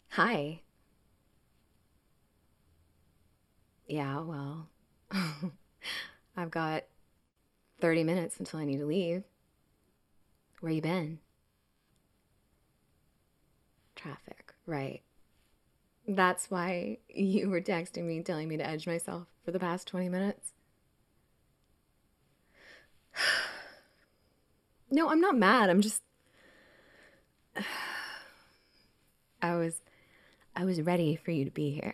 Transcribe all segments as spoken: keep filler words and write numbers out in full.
Hi. Yeah, well, I've got thirty minutes until I need to leave. Where you been? Traffic. Right. That's why you were texting me telling me to edge myself for the past twenty minutes. No, I'm not mad. I'm just I was I was ready for you to be here.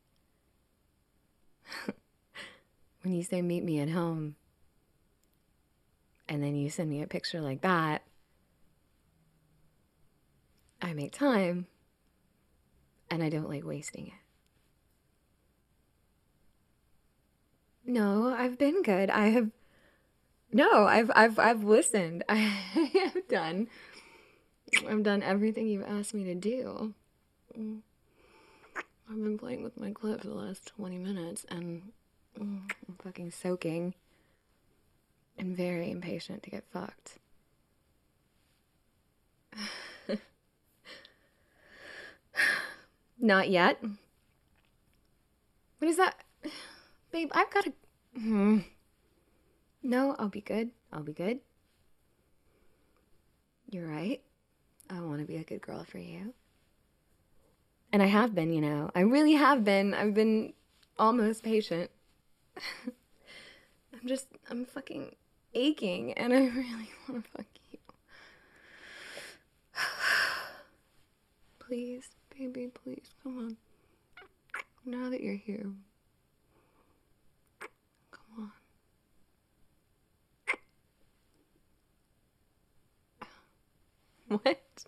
When you say meet me at home and then you send me a picture like that, I make time and I don't like wasting it. No, I've been good. I have no, I've I've I've listened. I have done I've done everything you've asked me to do. Mm, I've been playing with my clip for the last twenty minutes and mm, I'm fucking soaking and very impatient to get fucked. Not yet. What is that? Babe, I've got to. Hmm. No, I'll be good. I'll be good. You're right. I want to be a good girl for you. And I have been, you know. I really have been. I've been almost patient. I'm just, I'm fucking aching and I really want to fuck you. Please, baby, please, come on. Now that you're here, come on. What?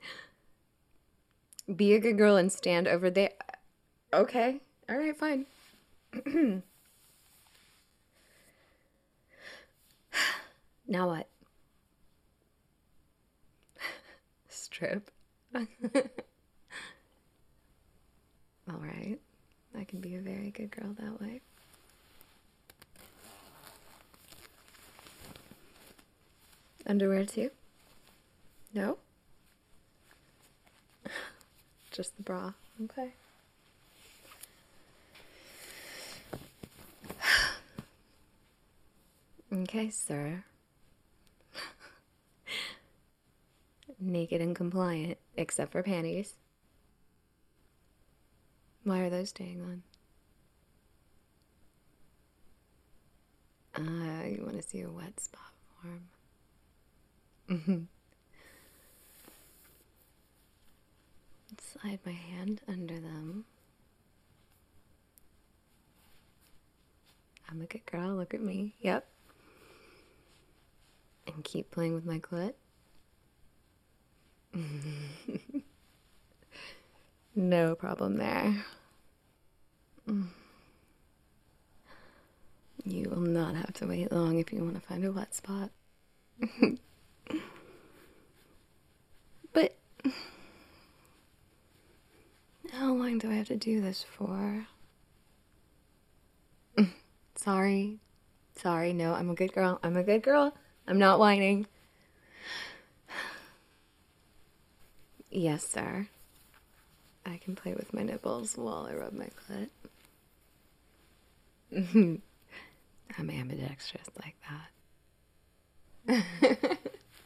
Be a good girl and stand over there. Okay. All right, fine. Now what? Strip. All right. I can be a very good girl that way. Underwear too? No? Just the bra. Okay. Okay, sir. Naked and compliant, except for panties. Why are those staying on? Ah, uh, you want to see a wet spot form. Mm-hmm. Slide my hand under them. I'm a good girl, look at me. Yep. And keep playing with my clit. No problem there. You will not have to wait long if you want to find a wet spot. But how long do I have to do this for? Sorry. Sorry, no, I'm a good girl. I'm a good girl. I'm not whining. Yes, sir. I can play with my nipples while I rub my clit. I'm ambidextrous like that.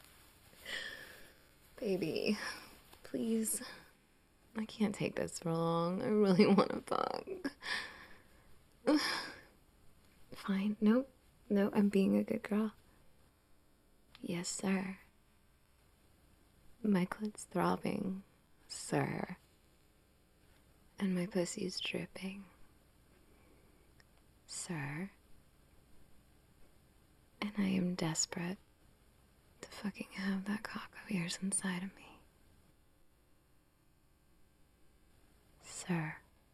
Baby, please. I can't take this for long. I really want to fuck. Fine. Nope. No, I'm being a good girl. Yes, sir. My clit's throbbing, sir. And my pussy's dripping, sir. And I am desperate to fucking have that cock of yours inside of me. Sir.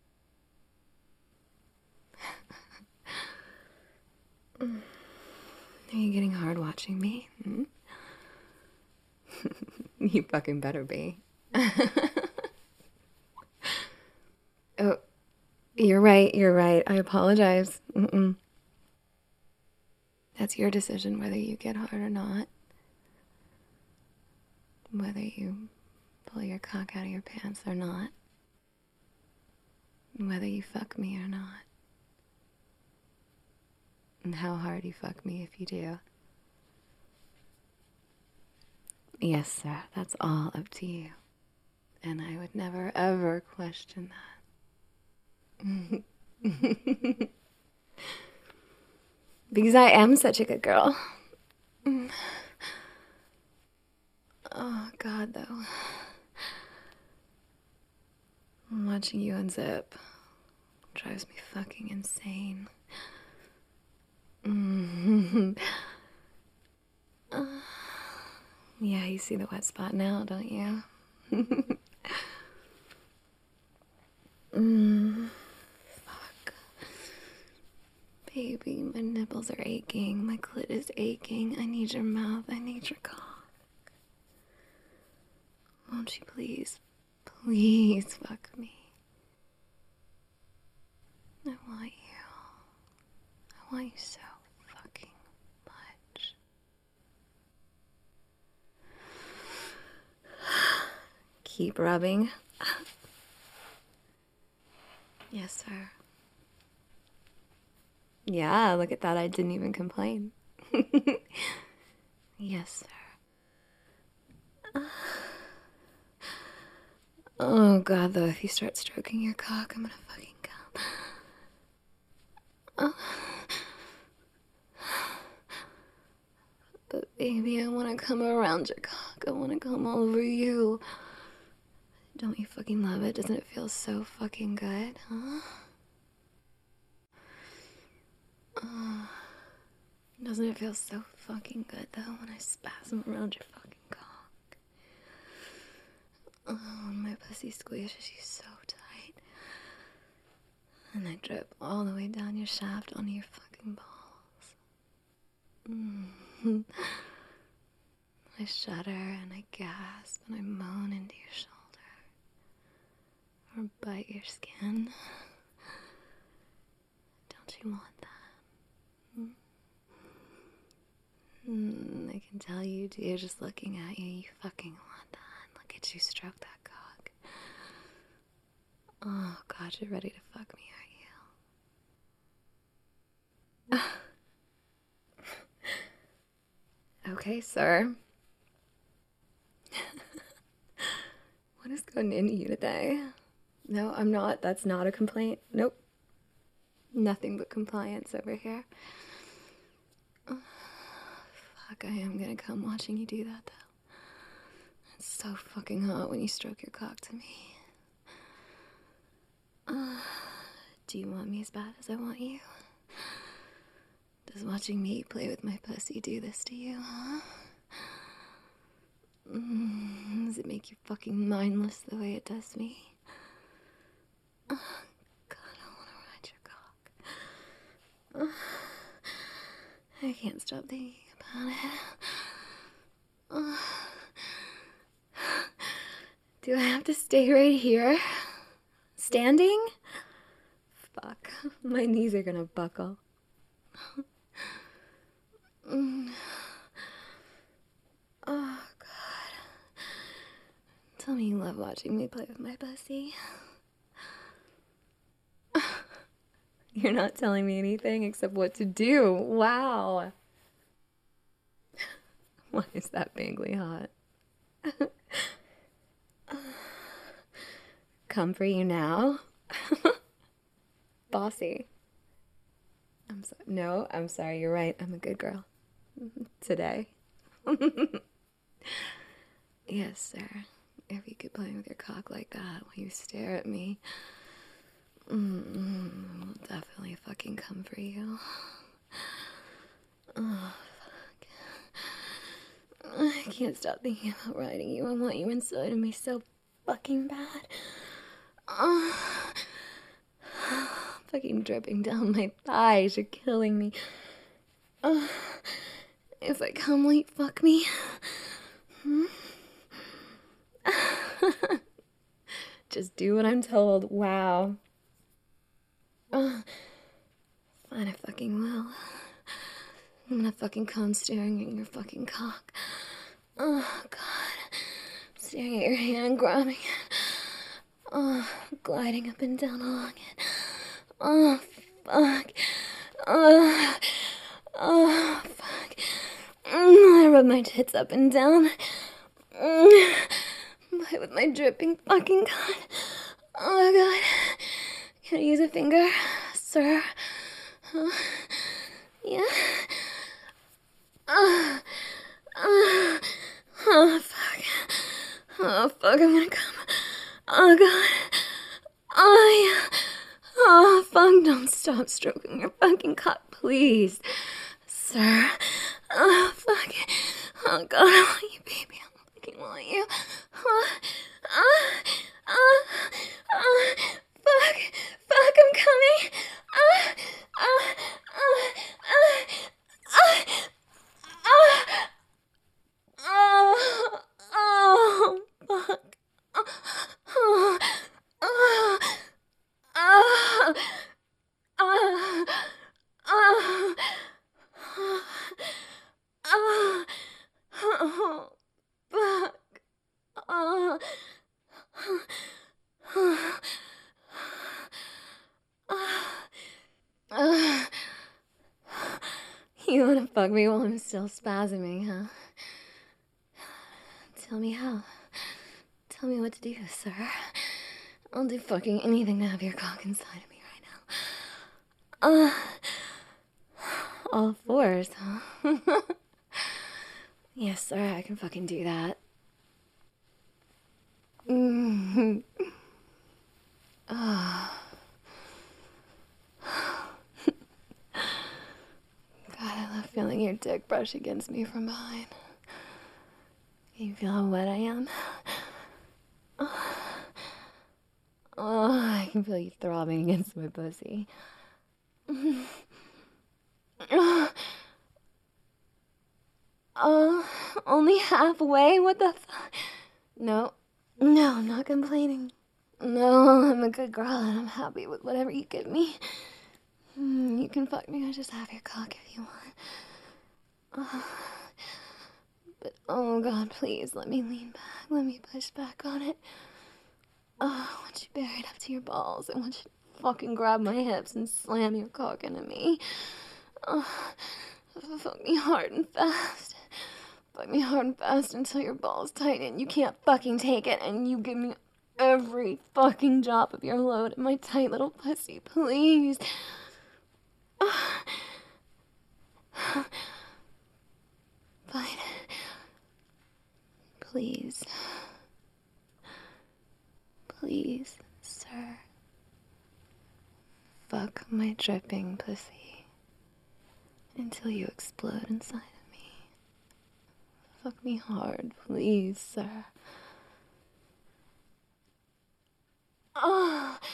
Are you getting hard watching me? Hmm? You fucking better be. Oh, you're right, you're right. I apologize. Mm-mm. That's your decision whether you get hard or not. Whether you pull your cock out of your pants or not. whether you fuck me or not. And how hard you fuck me if you do. Yes, sir, that's all up to you. And I would never, ever question that. Because I am such a good girl. Oh, God, though. Watching you unzip drives me fucking insane. uh, yeah, you see the wet spot now, don't you? mm, fuck. Baby, my nipples are aching. My clit is aching. I need your mouth. I need your cock. Won't you please, please fuck me? I want you. I want you so fucking much. Keep rubbing. Yes, sir. Yeah, look at that. I didn't even complain. Yes, sir. Oh, God, though, if you start stroking your cock, I'm gonna fucking come. Oh. But, baby, I wanna come around your cock. I wanna come all over you. Don't you fucking love it? Doesn't it feel so fucking good, huh? Oh. Doesn't it feel so fucking good, though, when I spasm around your fucking cock? Oh, my pussy squishes you so tight. And I drip all the way down your shaft onto your fucking balls. Mm-hmm. I shudder and I gasp and I moan into your shoulder. Or bite your skin. Don't you want that? Mm, I can tell you do, just looking at you, you fucking want that. Look at you stroke that cock. Oh, God, you're ready to fuck me, are you? Okay, sir. What is going into you today? No, I'm not. That's not a complaint. Nope. Nothing but compliance over here. Oh, fuck, I am gonna come watching you do that, though. It's so fucking hot when you stroke your cock to me. Uh, do you want me as bad as I want you? Does watching me play with my pussy do this to you, huh? Mm, does it make you fucking mindless the way it does me? Oh, God, I want to ride your cock. Oh, I can't stop thinking about it. Oh. Do I have to stay right here? Standing? Fuck, my knees are gonna buckle. mm. Oh, God. Tell me you love watching me play with my pussy. You're not telling me anything except what to do. Wow. Why is that bangly hot? Come for you now? Bossy. I'm so no, I'm sorry, you're right. I'm a good girl. Today. Yes, sir. If you keep playing with your cock like that while you stare at me, mm-hmm, I'll definitely fucking come for you. Oh, fuck. I can't stop thinking about riding you. I want you inside of me so fucking bad. Oh. Fucking dripping down my thighs. You're killing me. Oh. If I come, will you fuck me? Hmm? Just do what I'm told. Wow. Oh, fine, I fucking will. I'm gonna fucking come staring at your fucking cock. Oh, God. Staring at your hand, grabbing it. Oh, gliding up and down along it. Oh, fuck. Oh, oh, fuck. I rub my tits up and down. Play with my dripping fucking god. Oh, God. Can I use a finger, sir? Uh, yeah. Uh, uh, oh, fuck. Oh, fuck, I'm gonna come. Oh, God. Oh, yeah. Oh, fuck, don't stop stroking your fucking cock, please. Sir. Oh, fuck. Oh, God, I want you, baby. I fucking want you. Oh, oh, oh, oh, fuck. Fuck, I'm coming. Oh, oh, oh, oh, oh, oh, oh, oh, fuck. Oh, oh, oh. Ah, ah, ah, ah, oh, fuck. Ah, ah. You wanna fuck me while I'm still spasming, huh? Tell me how. Tell me what to do, sir. I'll do fucking anything to have your cock inside of me right now. Uh, all fours, huh? Yes, sir, I can fucking do that. Mm-hmm. Oh. God, I love feeling your dick brush against me from behind. Can you feel how wet I am? Oh. Oh, I can feel you throbbing against my pussy. Oh, oh, only halfway? What the fuck? No, no, I'm not complaining. No, I'm a good girl and I'm happy with whatever you give me. You can fuck me or just have your cock if you want. Oh, but, oh God, please let me lean back. Let me push back on it. Oh, I want you buried up to your balls. I want you to fucking grab my hips and slam your cock into me. Oh, fuck me hard and fast. Fuck me hard and fast until your balls tighten and you can't fucking take it and you give me every fucking drop of your load in my tight little pussy, please. Oh. Fine. Please. Please, sir. Fuck my dripping pussy until you explode inside of me. Fuck me hard, please, sir. Oh.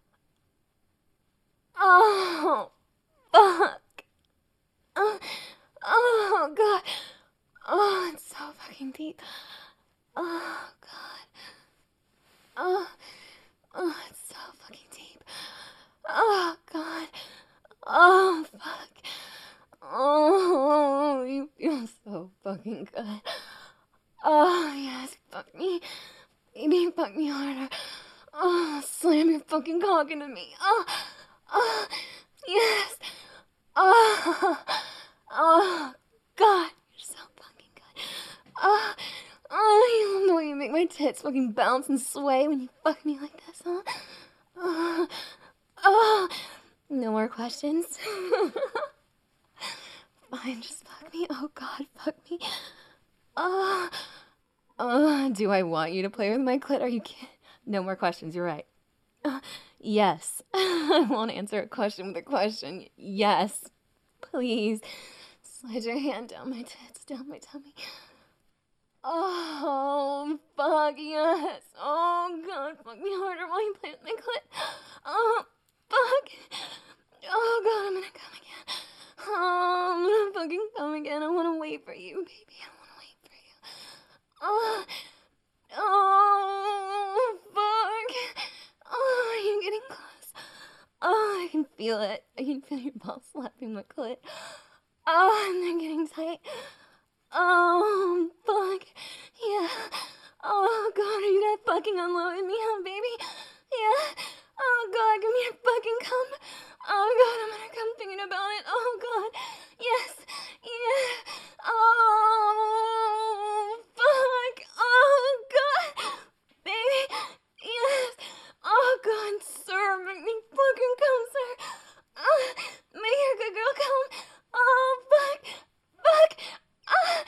Oh. Fuck. Oh. Oh, God. Oh, it's so fucking deep. Oh, God. Oh. Oh, it's so fucking deep. Oh, God. Oh, fuck. Oh, you feel so fucking good. Oh, yes, fuck me. Baby, fuck me harder. Oh, slam your fucking cock into me. Oh, oh, yes. Oh, oh, God, you're so fucking good. Oh, oh, you love the way you make my tits fucking bounce and sway when you fuck me like this, huh? Oh, oh, no more questions? Fine, just fuck me. Oh, God, fuck me. Oh, oh, do I want you to play with my clit? Are you kidding? No more questions, you're right. Uh, yes. I won't answer a question with a question. Yes. Please. Slide your hand down my tits, down my tummy. Oh, fuck, yes. Oh, God, fuck me harder while you play with my clit. Oh, fuck. Oh, God, I'm gonna come again. Oh, I'm gonna fucking come again. I wanna wait for you, baby. I wanna wait for you. Oh, oh, fuck. Oh, you're getting close. Oh, I can feel it. I can feel your balls slapping my clit. Oh, and they're getting tight. Oh, fuck. Yeah. Oh, God, are you gonna fucking unload me, huh, baby? Yeah. Oh god, give me a fucking cum. Oh god, I'm gonna come thinking about it. Oh god. Yes. Yeah. Oh fuck. Oh god. Baby. Yes. Oh god, sir. Make me fucking come, sir. Uh, make your good girl come. Oh fuck. Fuck. Uh,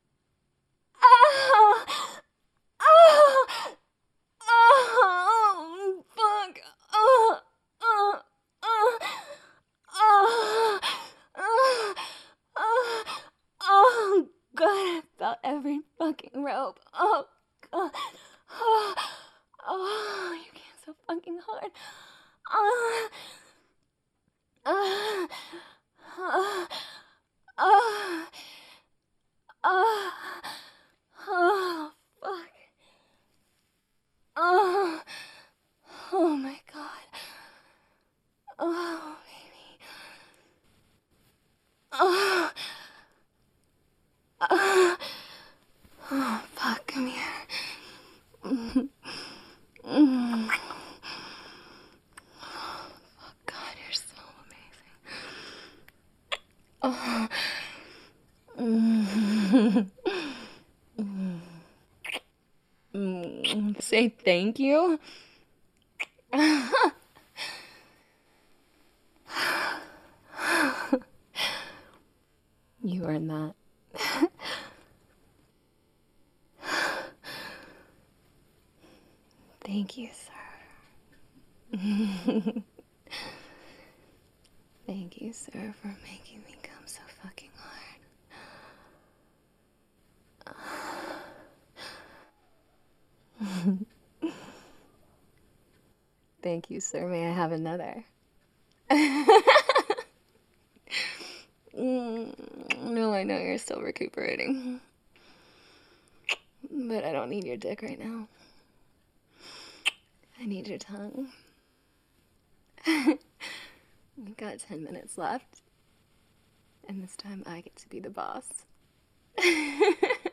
oh. Oh. Oh, fuck. Oh, oh, oh, oh, oh, oh, oh, God, I felt every fucking rope. Oh, God. Oh, oh, you came so fucking hard. Oh, oh, oh, oh, oh, oh, fuck. Oh, oh my God. Oh, baby. Oh, oh, oh fuck, come here. Mm, mm. Oh, God, you're so amazing. Oh. Mm. Mm. Say thank you. You earned that. Thank you, sir. Thank you, sir, for making me come so fucking hard. Thank you, sir. May I have another? Mm, no, I know you're still recuperating. But I don't need your dick right now. I need your tongue. We've got ten minutes left. And this time I get to be the boss.